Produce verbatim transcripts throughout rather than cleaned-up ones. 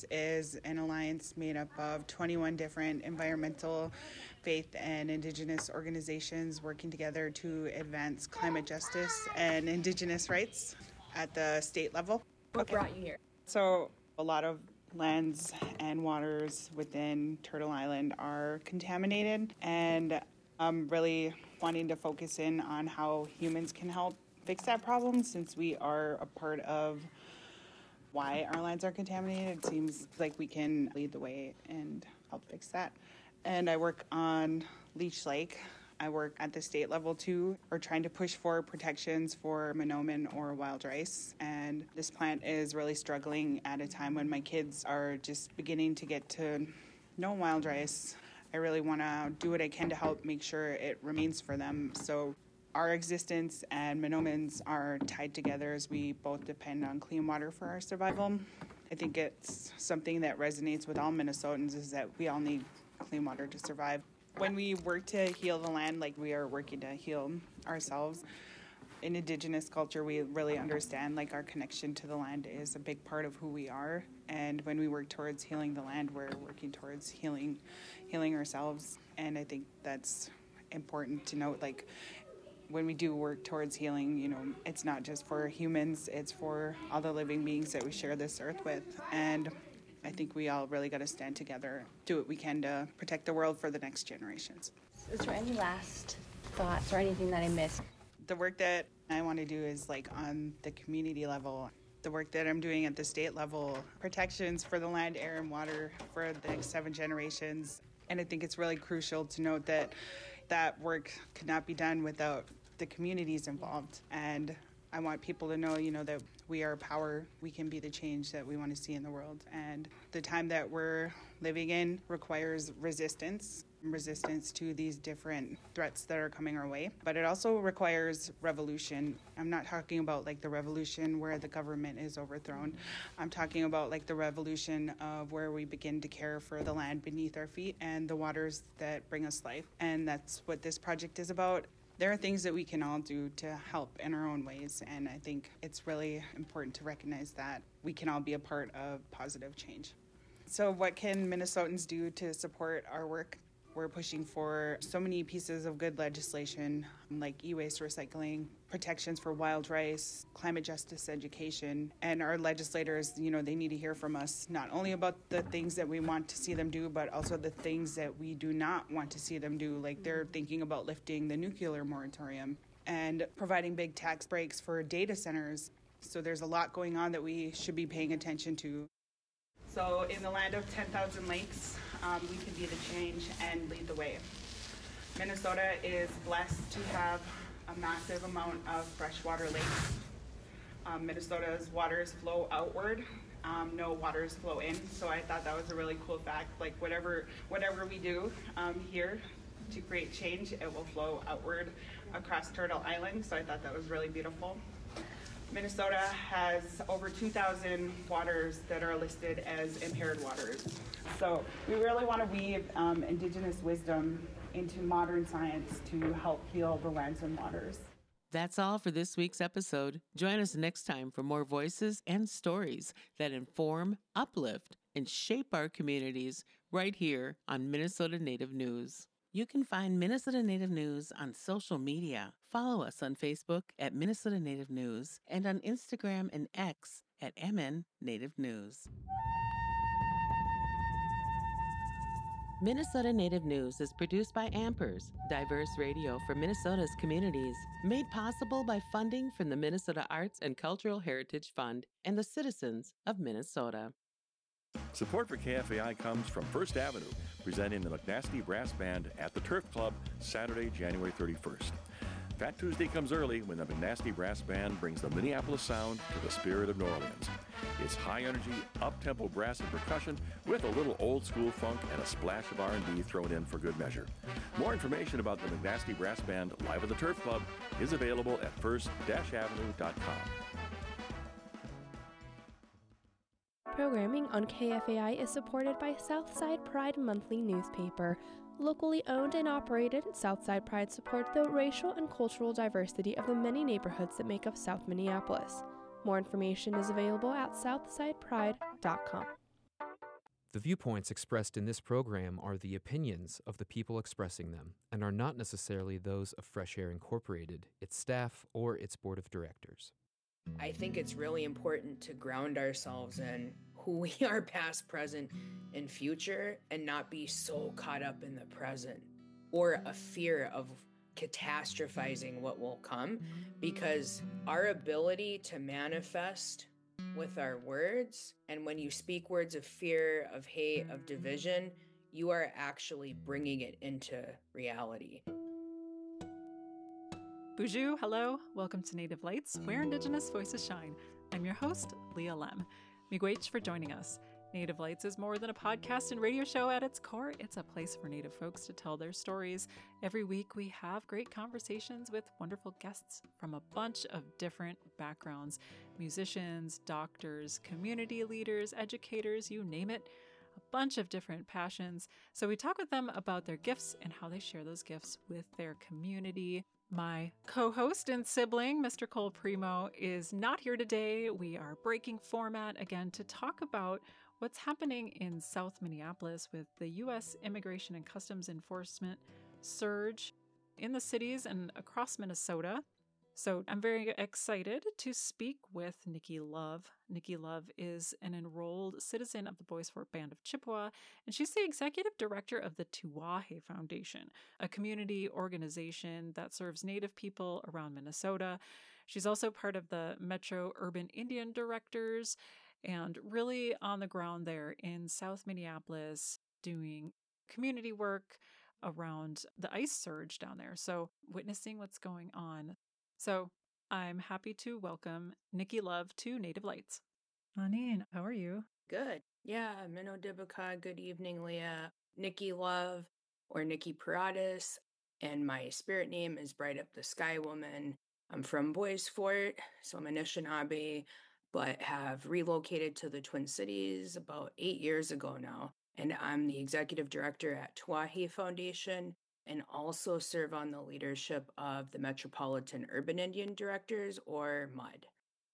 Justice is an alliance made up of twenty-one different environmental, faith, and Indigenous organizations working together to advance climate justice and Indigenous rights at the state level. What okay. brought you here? So a lot of lands and waters within Turtle Island are contaminated, and I'm really wanting to focus in on how humans can help fix that problem, since we are a part of why our lands are contaminated. It seems like we can lead the way and help fix that. And I work on Leech Lake. I work at the state level too. We're trying to push for protections for monoman or wild rice. And this plant is really struggling at a time when my kids are just beginning to get to know wild rice. I really want to do what I can to help make sure it remains for them. So our existence and monomans are tied together as we both depend on clean water for our survival. I think it's something that resonates with all Minnesotans, is that we all need clean water to survive. When we work to heal the land, like we are working to heal ourselves, in Indigenous culture, we really understand like our connection to the land is a big part of who we are. And when we work towards healing the land, we're working towards healing, healing ourselves. And I think that's important to note. Like, when we do work towards healing, you know, it's not just for humans, it's for all the living beings that we share this earth with. And I think we all really got to stand together, do what we can to protect the world for the next generations. Is there any last thoughts or anything that I missed? The work that I want to do is like on the community level. The work that I'm doing at the state level, protections for the land, air, and water for the next seven generations. And I think it's really crucial to note that that work could not be done without the communities involved. And I want people to know, you know, that we are power. We can be the change that we want to see in the world. And the time that we're living in requires resistance, resistance to these different threats that are coming our way. But it also requires revolution. I'm not talking about like the revolution where the government is overthrown. I'm talking about like the revolution of where we begin to care for the land beneath our feet and the waters that bring us life. And that's what this project is about. There are things that we can all do to help in our own ways, and I think it's really important to recognize that we can all be a part of positive change. So what can Minnesotans do to support our work? We're pushing for so many pieces of good legislation, like e-waste recycling, protections for wild rice, climate justice education, and our legislators, you know, they need to hear from us not only about the things that we want to see them do, but also the things that we do not want to see them do. Like they're thinking about lifting the nuclear moratorium and providing big tax breaks for data centers. So there's a lot going on that we should be paying attention to. So in the land of ten thousand lakes, um, we can be the change and lead the way. Minnesota is blessed to have a massive amount of freshwater lakes. Um, Minnesota's waters flow outward, um, no waters flow in. So I thought that was a really cool fact. Like whatever, whatever we do um, here to create change, it will flow outward across Turtle Island. So I thought that was really beautiful. Minnesota has over two thousand waters that are listed as impaired waters. So we really want to weave um, Indigenous wisdom into modern science to help heal the lands and waters. That's all for this week's episode. Join us next time for more voices and stories that inform, uplift, and shape our communities right here on Minnesota Native News. You can find Minnesota Native News on social media. Follow us on Facebook at Minnesota Native News and on Instagram and X at M N Native News. Minnesota Native News is produced by Ampers, diverse radio for Minnesota's communities, made possible by funding from the Minnesota Arts and Cultural Heritage Fund and the citizens of Minnesota. Support for K F A I comes from First Avenue, presenting the McNasty Brass Band at the Turf Club Saturday, January thirty-first. Fat Tuesday comes early when the McNasty Brass Band brings the Minneapolis sound to the spirit of New Orleans. It's high-energy, up-tempo brass and percussion with a little old-school funk and a splash of R and B thrown in for good measure. More information about the McNasty Brass Band live at the Turf Club is available at first avenue dot com. Programming on K F A I is supported by Southside Pride Monthly newspaper. Locally owned and operated, Southside Pride supports the racial and cultural diversity of the many neighborhoods that make up South Minneapolis. More information is available at southside pride dot com. The viewpoints expressed in this program are the opinions of the people expressing them and are not necessarily those of Fresh Air Incorporated, its staff, or its board of directors. I think it's really important to ground ourselves in who we are past, present, and future, and not be so caught up in the present or a fear of catastrophizing what will come, because our ability to manifest with our words, and when you speak words of fear, of hate, of division, you are actually bringing it into reality. Bonjour, hello, welcome to Native Lights, where Indigenous voices shine. I'm your host, Leah Lem. Miigwech for joining us. Native Lights is more than a podcast and radio show at its core. It's a place for Native folks to tell their stories. Every week we have great conversations with wonderful guests from a bunch of different backgrounds. Musicians, doctors, community leaders, educators, you name it. A bunch of different passions. So we talk with them about their gifts and how they share those gifts with their community. My co-host and sibling, Mister Cole Primo, is not here today. We are breaking format again to talk about what's happening in South Minneapolis with the U S Immigration and Customs Enforcement surge in the cities and across Minnesota. So I'm very excited to speak with Nikki Love. Nikki Love is an enrolled citizen of the Bois Forte Band of Chippewa, and she's the executive director of the Tuahe Foundation, a community organization that serves Native people around Minnesota. She's also part of the Metro Urban Indian Directors and really on the ground there in South Minneapolis doing community work around the ice surge down there. So witnessing what's going on. So I'm happy to welcome Nikki Love to Native Lights. Anine, how are you? Good. Yeah, Minnow Dibaka, good evening, Leah. Nikki Love, or Nikki Paratus, and my spirit name is Bright Up the Sky Woman. I'm from Bois Forte, so I'm Anishinaabe, but have relocated to the Twin Cities about eight years ago now. And I'm the executive director at Tuahe Foundation, and also serve on the leadership of the Metropolitan Urban Indian Directors, or M U D.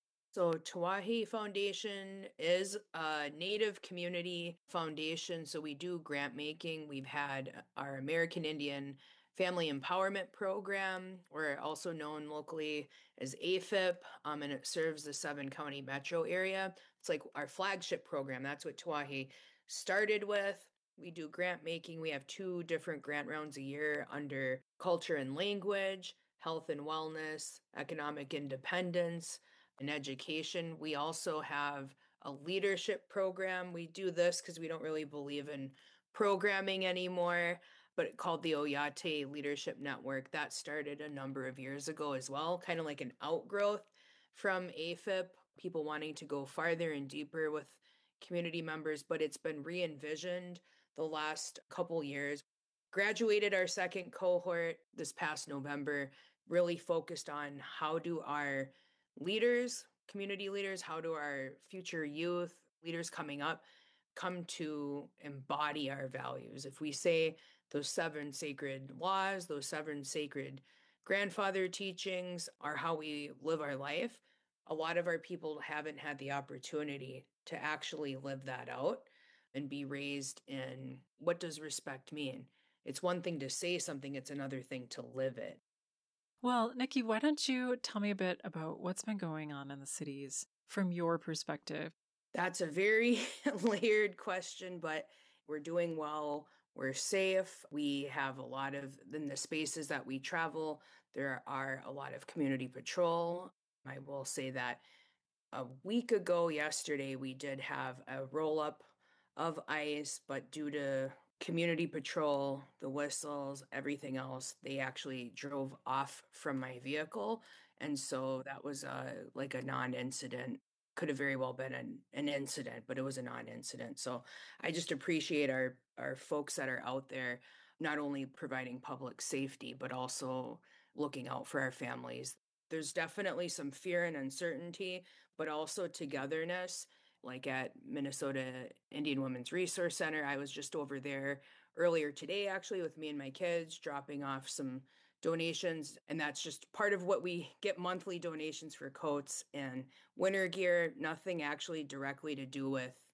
So Tuahe Foundation is a Native community foundation, so we do grant making. We've had our American Indian Family Empowerment Program, or also known locally as A F I P, um, and it serves the seven county metro area. It's like our flagship program. That's what Tuahe started with. We do grant making. We have two different grant rounds a year under culture and language, health and wellness, economic independence, and education. We also have a leadership program. We do this because we don't really believe in programming anymore, but called the Oyate Leadership Network. That started a number of years ago as well, kind of like an outgrowth from A F I P, people wanting to go farther and deeper with community members, but it's been re-envisioned the last couple years. Graduated our second cohort this past November, really focused on how do our leaders, community leaders, how do our future youth, leaders coming up, come to embody our values. If we say those seven sacred laws, those seven sacred grandfather teachings are how we live our life, a lot of our people haven't had the opportunity to actually live that out and be raised in what does respect mean. It's one thing to say something, it's another thing to live it. Well, Nikki, why don't you tell me a bit about what's been going on in the cities from your perspective? That's a very layered question, but we're doing well. We're safe. We have a lot of, in the spaces that we travel, there are a lot of community patrol. I will say that a week ago yesterday, we did have a roll-up of ice, but due to community patrol, the whistles, everything else, they actually drove off from my vehicle. And so that was a, like a non-incident. Could have very well been an, an incident, but it was a non-incident. So I just appreciate our, our folks that are out there, not only providing public safety, but also looking out for our families. There's definitely some fear and uncertainty, but also togetherness. Like at Minnesota Indian Women's Resource Center, I was just over there earlier today, actually, with me and my kids, dropping off some donations. And that's just part of what we get, monthly donations for coats and winter gear, nothing actually directly to do with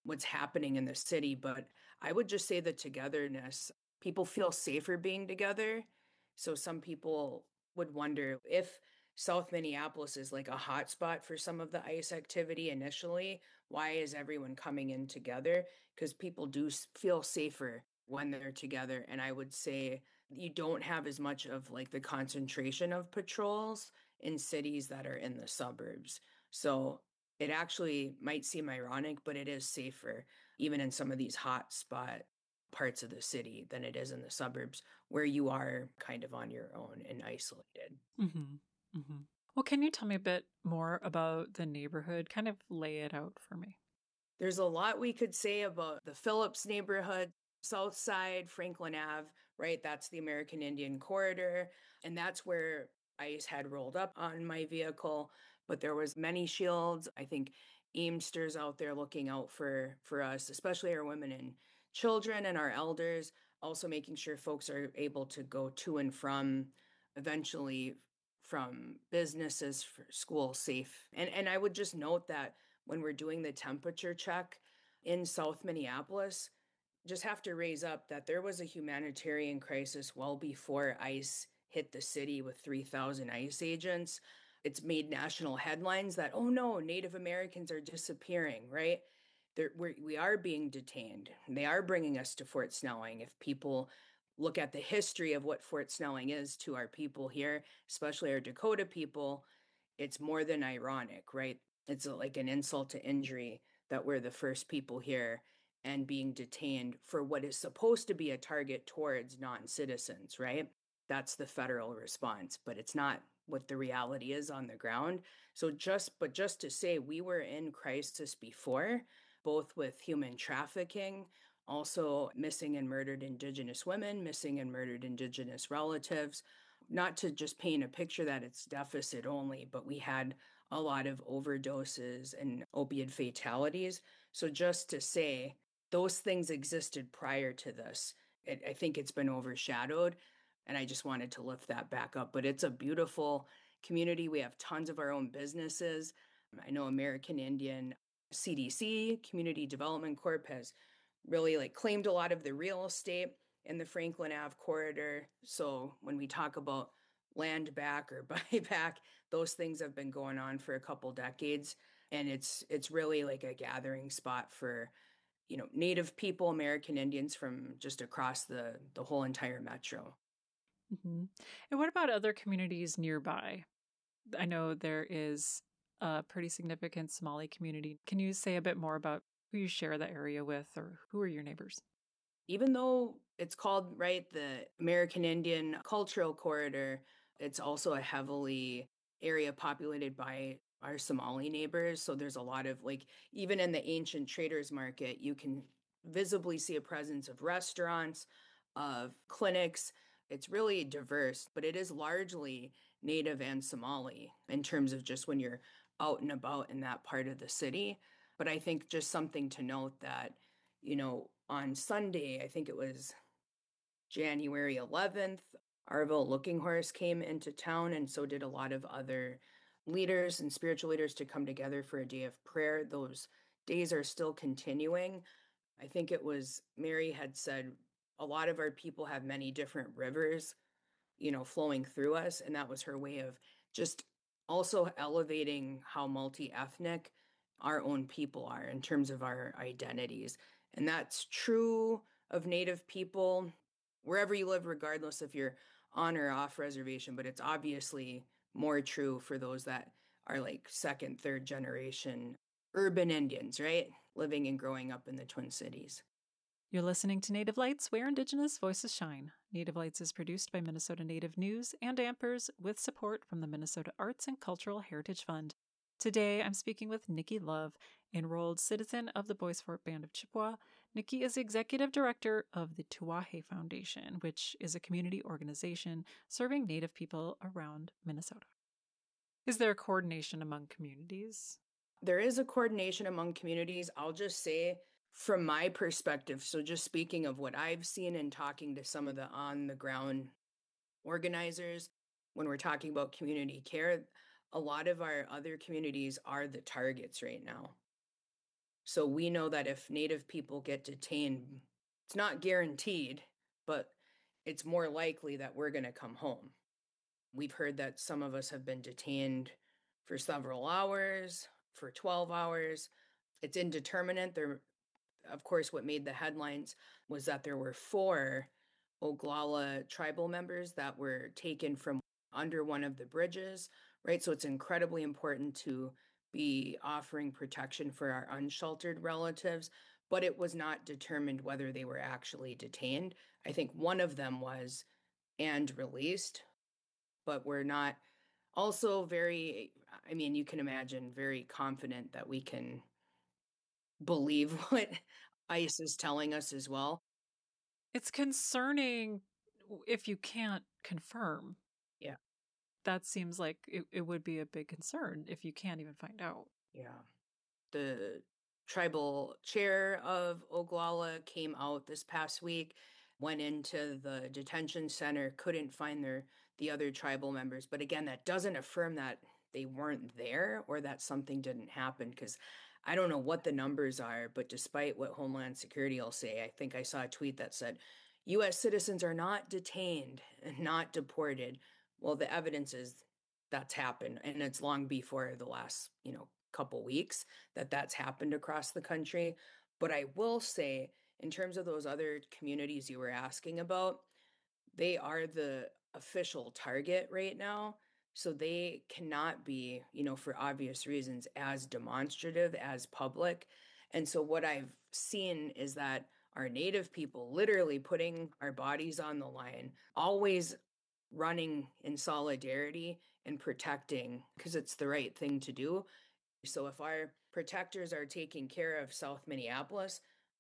what's happening in the city. But I would just say the togetherness, people feel safer being together. So some people would wonder if South Minneapolis is like a hotspot for some of the ICE activity initially, why is everyone coming in together? Because people do feel safer when they're together. And I would say you don't have as much of like the concentration of patrols in cities that are in the suburbs. So it actually might seem ironic, but it is safer, even in some of these hotspot parts of the city, than it is in the suburbs where you are kind of on your own and isolated. Mm-hmm. Mm-hmm. Well, can you tell me a bit more about the neighborhood? Kind of lay it out for me. There's a lot we could say about the Phillips neighborhood, South Side, Franklin Avenue, right? That's the American Indian Corridor. And that's where ICE had rolled up on my vehicle. But there was many shields. I think Aimsters out there looking out for, for us, especially our women and children and our elders, also making sure folks are able to go to and from, eventually from businesses, for school safe. And, and I would just note that when we're doing the temperature check in South Minneapolis, just have to raise up that there was a humanitarian crisis well before ICE hit the city with three thousand ICE agents. It's made national headlines that, oh no, Native Americans are disappearing, right? They're, we're, we are being detained. They are bringing us to Fort Snelling. If people look at the history of what Fort Snelling is to our people here, especially our Dakota people, it's more than ironic, right? It's like an insult to injury that we're the first people here and being detained for what is supposed to be a target towards non-citizens, right? That's the federal response, but it's not what the reality is on the ground. So just, but just to say, we were in crisis before, both with human trafficking, also missing and murdered Indigenous women, missing and murdered Indigenous relatives. Not to just paint a picture that it's deficit only, but we had a lot of overdoses and opiate fatalities. So just to say, those things existed prior to this. It, I think it's been overshadowed, and I just wanted to lift that back up. But it's a beautiful community. We have tons of our own businesses. I know American Indian C D C, Community Development Corp, has really like claimed a lot of the real estate in the Franklin Avenue corridor. So when we talk about land back or buyback, those things have been going on for a couple decades. And it's it's really like a gathering spot for, you know, Native people, American Indians from just across the, the whole entire metro. Mm-hmm. And what about other communities nearby? I know there is a pretty significant Somali community. Can you say a bit more about who you share the area with, or who are your neighbors? Even though it's called, right, the American Indian Cultural Corridor, it's also a heavily area populated by our Somali neighbors. So there's a lot of, like, even in the ancient traders market, you can visibly see a presence of restaurants, of clinics. It's really diverse, but it is largely Native and Somali in terms of just when you're out and about in that part of the city. But I think just something to note that, you know, on Sunday, I think it was January eleventh, Arville Looking Horse came into town, and so did a lot of other leaders and spiritual leaders to come together for a day of prayer. Those days are still continuing. I think it was Mary had said a lot of our people have many different rivers, you know, flowing through us. And that was her way of just also elevating how multi-ethnic our own people are in terms of our identities. And that's true of Native people wherever you live, regardless if you're on or off reservation, but it's obviously more true for those that are like second, third generation urban Indians, right? Living and growing up in the Twin Cities. You're listening to Native Lights, where Indigenous voices shine. Native Lights is produced by Minnesota Native News and Ampers with support from the Minnesota Arts and Cultural Heritage Fund. Today, I'm speaking with Nikki Love, enrolled citizen of the Bois Forte Band of Chippewa. Nikki is the executive director of the Tuahe Foundation, which is a community organization serving Native people around Minnesota. Is there a coordination among communities? There is a coordination among communities. I'll just say, from my perspective, so just speaking of what I've seen and talking to some of the on-the-ground organizers, when we're talking about community care, a lot of our other communities are the targets right now. So we know that if Native people get detained, it's not guaranteed, but it's more likely that we're going to come home. We've heard that some of us have been detained for several hours, for twelve hours. It's indeterminate. There, of course, what made the headlines was that there were four Oglala tribal members that were taken from under one of the bridges, right? So it's incredibly important to be offering protection for our unsheltered relatives, but it was not determined whether they were actually detained. I think one of them was and released, but we're not also very, I mean, you can imagine, very confident that we can believe what ICE is telling us as well. It's concerning if you can't confirm. Yeah. That seems like it, it would be a big concern if you can't even find out. Yeah. The tribal chair of Oglala came out this past week, went into the detention center, couldn't find their the other tribal members. But again, that doesn't affirm that they weren't there or that something didn't happen, because I don't know what the numbers are, but despite what Homeland Security will say, I think I saw a tweet that said U S citizens are not detained and not deported. Well, the evidence is that's happened, and it's long before the last, you know, couple weeks that that's happened across the country. But I will say, in terms of those other communities you were asking about, they are the official target right now. So they cannot be, you know, for obvious reasons, as demonstrative, as public. And so what I've seen is that our Native people literally putting our bodies on the line, always running in solidarity and protecting, because it's the right thing to do. So if our protectors are taking care of South Minneapolis,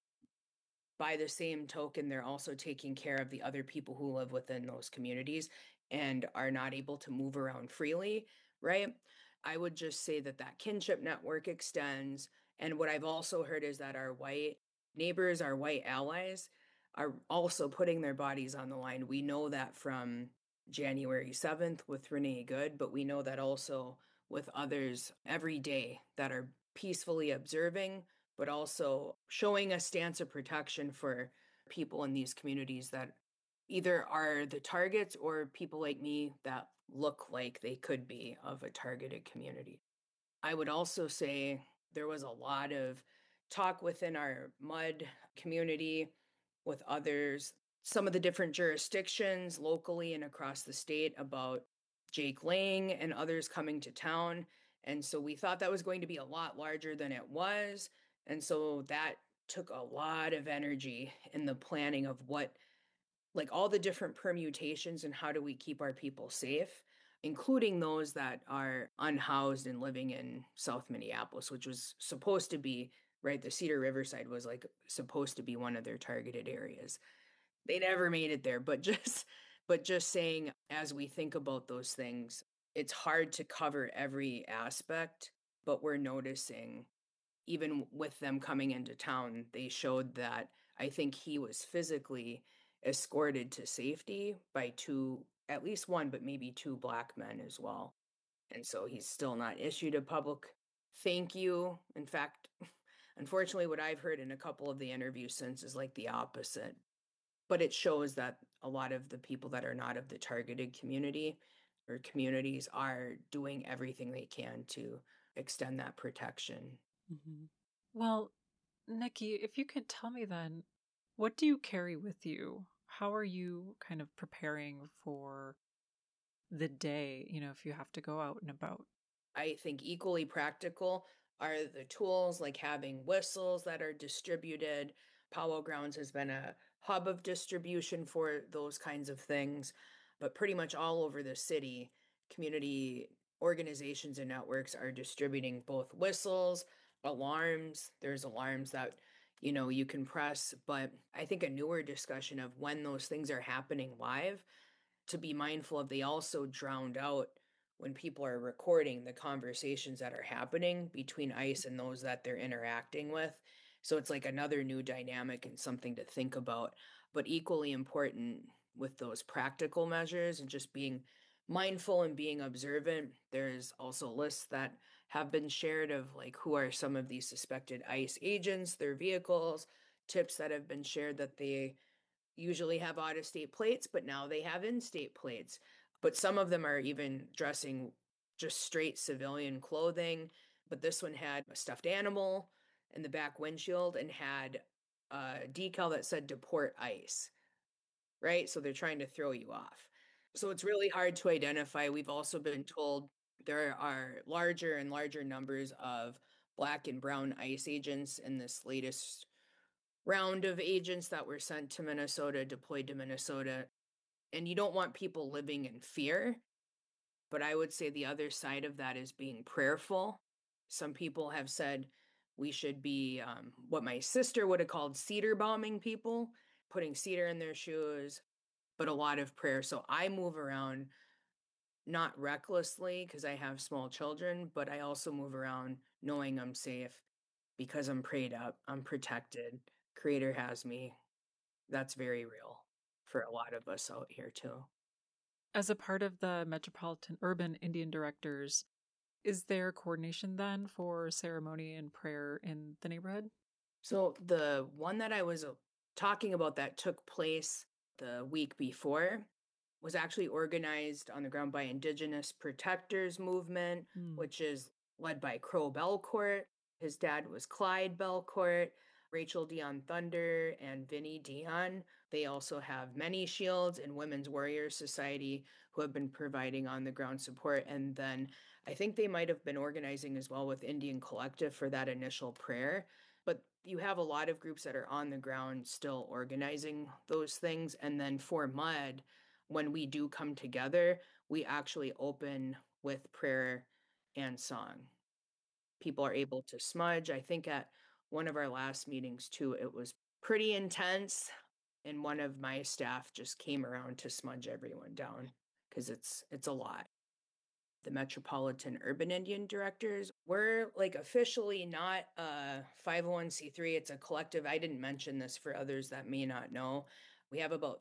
by the same token, they're also taking care of the other people who live within those communities and are not able to move around freely, right? I would just say that that kinship network extends. And what I've also heard is that our white neighbors, our white allies, are also putting their bodies on the line. We know that from January seventh with Renee Good, but we know that also with others every day that are peacefully observing, but also showing a stance of protection for people in these communities that either are the targets or people like me that look like they could be of a targeted community. I would also say there was a lot of talk within our MUD community with others, some of the different jurisdictions locally and across the state about Jake Lang and others coming to town. And so we thought that was going to be a lot larger than it was. And so that took a lot of energy in the planning of what, like all the different permutations and how do we keep our people safe, including those that are unhoused and living in South Minneapolis, which was supposed to be, right, the Cedar Riverside was like supposed to be one of their targeted areas. They never made it there, but just but just saying, as we think about those things, it's hard to cover every aspect, but we're noticing, even with them coming into town, they showed that I think he was physically escorted to safety by two, at least one, but maybe two Black men as well. And so he's still not issued a public thank you. In fact, unfortunately, what I've heard in a couple of the interviews since is like the opposite. But it shows that a lot of the people that are not of the targeted community or communities are doing everything they can to extend that protection. Mm-hmm. Well, Nikki, if you could tell me then, what do you carry with you? How are you kind of preparing for the day, you know, if you have to go out and about? I think equally practical are the tools like having whistles that are distributed. Powwow Grounds has been a hub of distribution for those kinds of things, but pretty much all over the city, community organizations and networks are distributing both whistles, alarms. There's alarms that, you know, you can press, but I think a newer discussion of when those things are happening live, to be mindful of, they also drowned out when people are recording the conversations that are happening between ICE and those that they're interacting with. So it's like another new dynamic and something to think about, but equally important with those practical measures and just being mindful and being observant. There's also lists that have been shared of like who are some of these suspected ICE agents, their vehicles, tips that have been shared that they usually have out-of-state plates, but now they have in-state plates. But some of them are even dressing just straight civilian clothing. But this one had a stuffed animal in the back windshield and had a decal that said deport ICE, right? So they're trying to throw you off. So it's really hard to identify. We've also been told there are larger and larger numbers of black and brown ICE agents in this latest round of agents that were sent to Minnesota, deployed to Minnesota. And you don't want people living in fear. But I would say the other side of that is being prayerful. Some people have said we should be um, what my sister would have called cedar bombing people, putting cedar in their shoes, but a lot of prayer. So I move around not recklessly because I have small children, but I also move around knowing I'm safe because I'm prayed up, I'm protected. Creator has me. That's very real for a lot of us out here too. As a part of the Metropolitan Urban Indian Directors, is there coordination then for ceremony and prayer in the neighborhood? So the one that I was talking about that took place the week before was actually organized on the ground by Indigenous Protectors Movement, mm. which is led by Crow Belcourt. His dad was Clyde Belcourt, Rachel Dion Thunder, and Vinnie Dion. They also have Many Shields and Women's Warrior Society who have been providing on the ground support. And then I think they might have been organizing as well with Indian Collective for that initial prayer. But you have a lot of groups that are on the ground still organizing those things. And then for MUD, when we do come together, we actually open with prayer and song. People are able to smudge. I think at one of our last meetings too, it was pretty intense. And one of my staff just came around to smudge everyone down because it's it's a lot. The Metropolitan Urban Indian Directors, we're like officially not a five oh one c three. It's a collective. I didn't mention this for others that may not know. We have about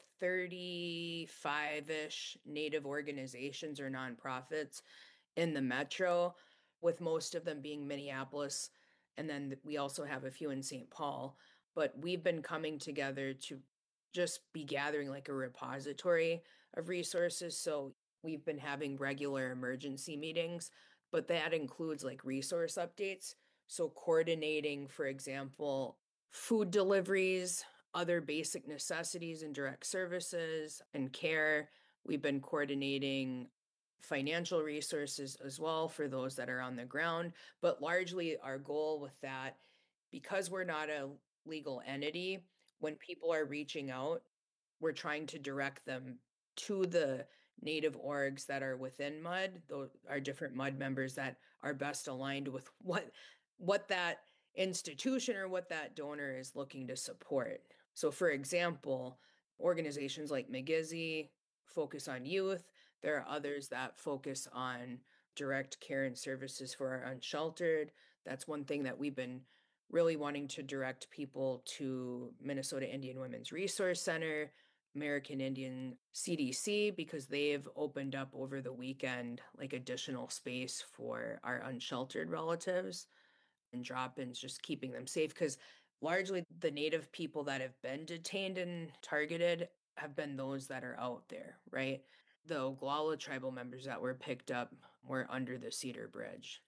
thirty-five-ish Native organizations or nonprofits in the Metro, with most of them being Minneapolis. And then we also have a few in Saint Paul. But we've been coming together to just be gathering like a repository of resources. So we've been having regular emergency meetings, but that includes like resource updates. So coordinating, for example, food deliveries, other basic necessities and direct services and care. We've been coordinating financial resources as well for those that are on the ground. But largely our goal with that, because we're not a legal entity, when people are reaching out, we're trying to direct them to the Native orgs that are within MUD, those are different MUD members that are best aligned with what what that institution or what that donor is looking to support. So for example, organizations like McGizzy focus on youth. There are others that focus on direct care and services for our unsheltered. That's one thing that we've been really wanting to direct people to Minnesota Indian Women's Resource Center, American Indian C D C, because they've opened up over the weekend like additional space for our unsheltered relatives and drop-ins, just keeping them safe. Because largely the Native people that have been detained and targeted have been those that are out there, right? The Oglala tribal members that were picked up were under the Cedar Bridge.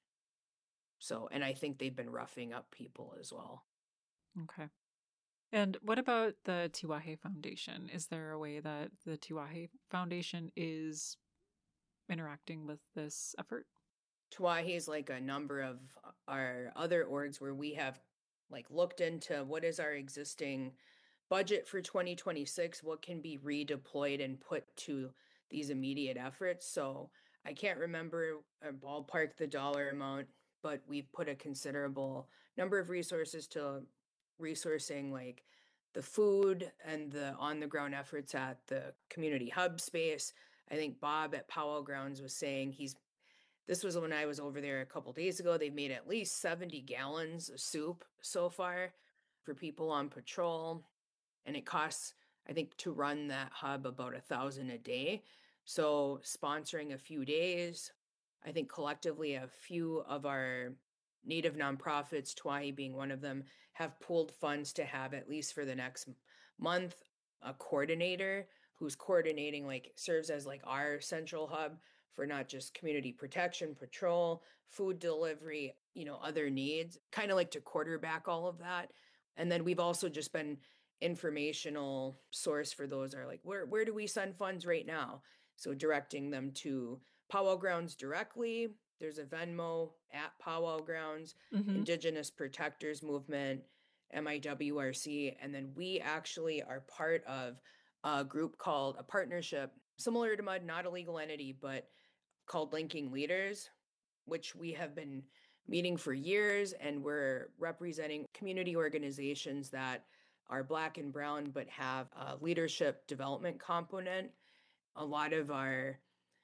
So, and I think they've been roughing up people as well. Okay. And what about the Tiwahe Foundation? Is there a way that the Tiwahe Foundation is interacting with this effort? Tiwahe is like a number of our other orgs where we have like looked into what is our existing budget for twenty twenty-six, what can be redeployed and put to these immediate efforts. So I can't remember or ballpark the dollar amount, but we've put a considerable number of resources to resourcing like the food and the on-the-ground efforts at the community hub space. I think Bob at Powell Grounds was saying he's, this was when I was over there a couple days ago, they've made at least seventy gallons of soup so far for people on patrol. And it costs, I think, to run that hub about a thousand a day. So sponsoring a few days, I think collectively a few of our Native nonprofits, Twahi being one of them, have pooled funds to have, at least for the next month, a coordinator who's coordinating, like serves as like our central hub for not just community protection, patrol, food delivery, you know, other needs, kind of like to quarterback all of that. And then we've also just been informational source for those are like, where, where do we send funds right now? So directing them to Powwow Grounds directly. There's a Venmo at Powwow Grounds, Mm-hmm. Indigenous Protectors Movement, M I W R C. And then we actually are part of a group called a partnership, similar to M U D, not a legal entity, but called Linking Leaders, which we have been meeting for years. And we're representing community organizations that are Black and Brown, but have a leadership development component. A lot of our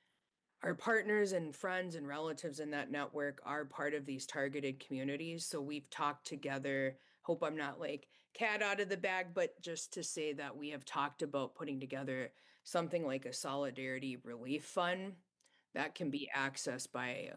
Our partners and friends and relatives in that network are part of these targeted communities. So we've talked together. Hope I'm not like cat out of the bag, but just to say that we have talked about putting together something like a solidarity relief fund that can be accessed by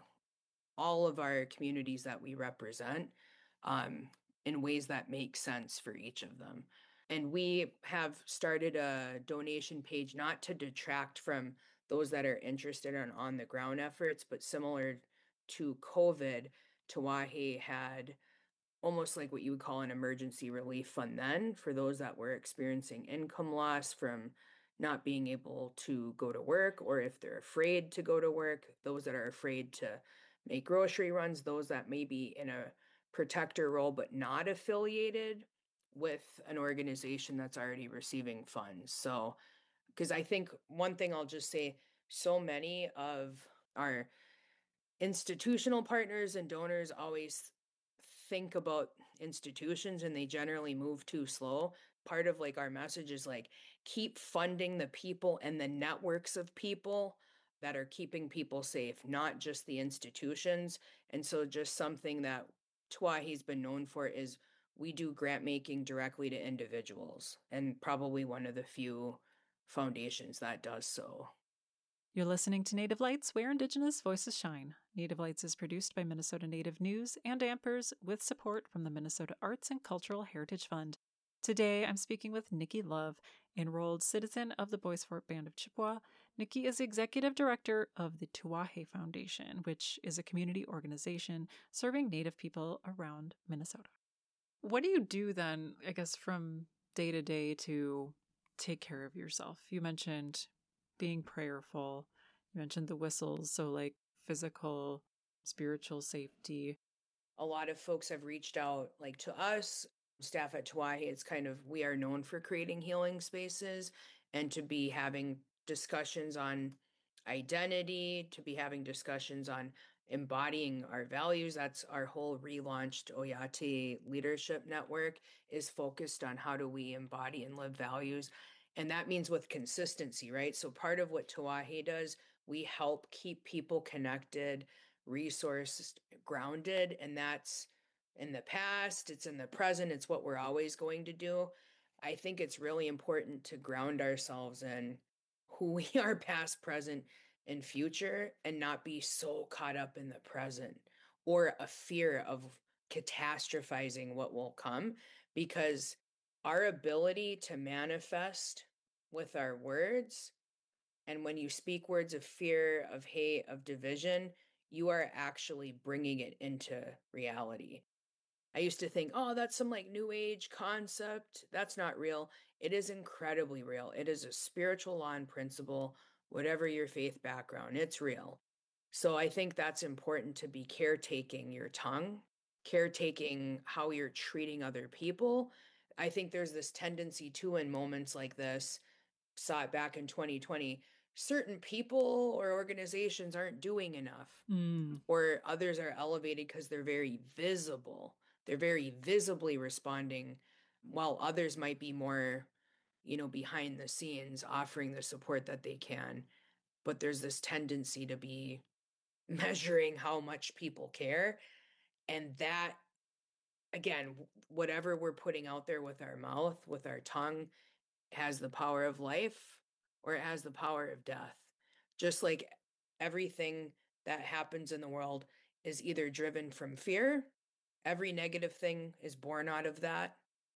all of our communities that we represent um, in ways that make sense for each of them. And we have started a donation page not to detract from those that are interested in on the ground efforts, but similar to COVID, Twahi had almost like what you would call an emergency relief fund then for those that were experiencing income loss from not being able to go to work, or if they're afraid to go to work, those that are afraid to make grocery runs, those that may be in a protector role but not affiliated with an organization that's already receiving funds. So, because I think one thing I'll just say, so many of our institutional partners and donors always think about institutions and they generally move too slow. Part of like our message is like, keep funding the people and the networks of people that are keeping people safe, not just the institutions. And so just something that Twahi's been known for is we do grant making directly to individuals, and probably one of the few foundations that does so. You're listening to Native Lights, where Indigenous voices shine. Native Lights is produced by Minnesota Native News and Ampers with support from the Minnesota Arts and Cultural Heritage Fund. Today, I'm speaking with Nikki Love, enrolled citizen of the Bois Forte Band of Chippewa. Nikki is executive director of the Tuahe Foundation, which is a community organization serving Native people around Minnesota. What do you do then, I guess, from day to day to take care of yourself? You mentioned being prayerful. You mentioned the whistles, so like physical, spiritual safety. A lot of folks have reached out, like to us, staff at Twahi. It's kind of, we are known for creating healing spaces and to be having discussions on identity, to be having discussions on embodying our values. That's our whole relaunched Oyate Leadership Network is focused on how do we embody and live values. And that means with consistency, right? So part of what Twahi does, we help keep people connected, resourced, grounded. And that's in the past, it's in the present, it's what we're always going to do. I think it's really important to ground ourselves in who we are past, present, and future, and not be so caught up in the present or a fear of catastrophizing what will come, because our ability to manifest with our words, and when you speak words of fear, of hate, of division, you are actually bringing it into reality. I used to think, oh, that's some like new age concept. That's not real. It is incredibly real. It is a spiritual law and principle, whatever your faith background, it's real. So I think that's important, to be caretaking your tongue, caretaking how you're treating other people. I think there's this tendency too in moments like this, saw it back in twenty twenty, certain people or organizations aren't doing enough, Mm. or others are elevated because they're very visible. They're very visibly responding, while others might be more, you know, behind the scenes, offering the support that they can. But there's this tendency to be measuring how much people care. And that, again, whatever we're putting out there with our mouth, with our tongue, has the power of life or it has the power of death. Just like everything that happens in the world is either driven from fear. Every negative thing is born out of that.